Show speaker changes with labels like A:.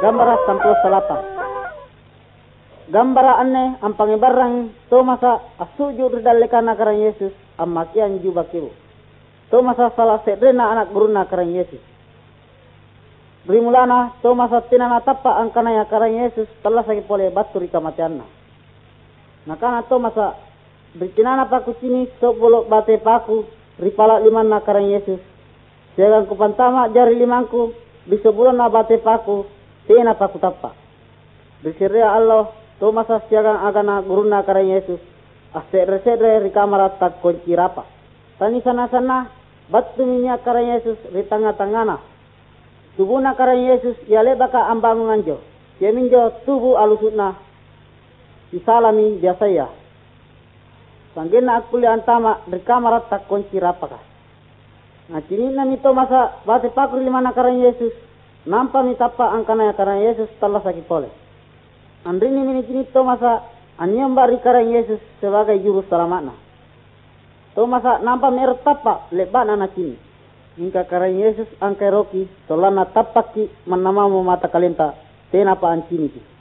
A: Gambara 18. Gambara anne ang pangibarang Tomasa asuju ridalekana karang Yesus amakian jubakiru. Tomasa salah sedrena anak guruna karang Yesus. Berimulana Tomasa tinana tappa ang kanaya karang Yesus telah sakit pole batu ri kamatianna. Nakana Tomasa bertinana paku cini sok bolok bate paku ripala limanna karang Yesus. Jangan kupantama jari limangku bisa bulan na bate paku tena paku tappa. Bersiria Allah Tomasa siagang agana guruna karang Yesus. Asedre ri kamara tak kunci rapa. Tani sana batu minyak karang Yesus ri tangah-tangana. Tubuna karang Yesus ya lebaka ambangun anjo. Ya minjo tubuh alusutna. Isalami biasa ya. Sanggena akuli antama ri kamara tak kunci rapa ka. Nah cini nami Tomasa bate paku ri mana karang Yesus. Nampa mitapa angkana karang Yesus telah sakit pole. Andrini mini cini Tomasa anyamba ri karang Yesus sebagai juru selamatna. Tomasa nampa mertapa lebana na cini. Hingga karang Yesus angkai roki tolana tapaki manamamu mata kalenta tena pa ancini.